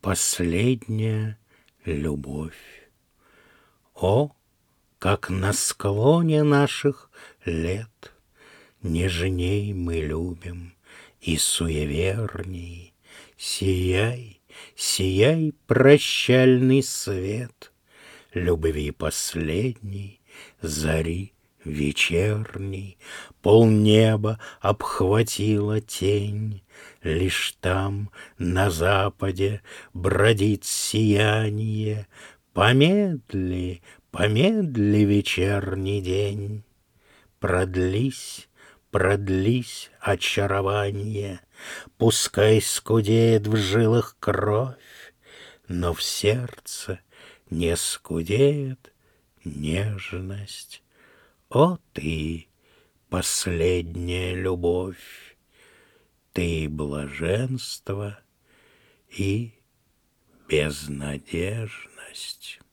последняя любовь. О, как на склоне наших лет нежней мы любим и суеверней. Сияй, сияй, прощальный свет любви последней, зари вечерней. Полнеба обхватила тень, лишь там, на западе, бродит сияние. Помедли, помедли, вечерний день. Продлись, продлись, очарование, пускай скудеет в жилах кровь, но в сердце не скудеет нежность. О, ты, последняя любовь, ты блаженство и безнадежность.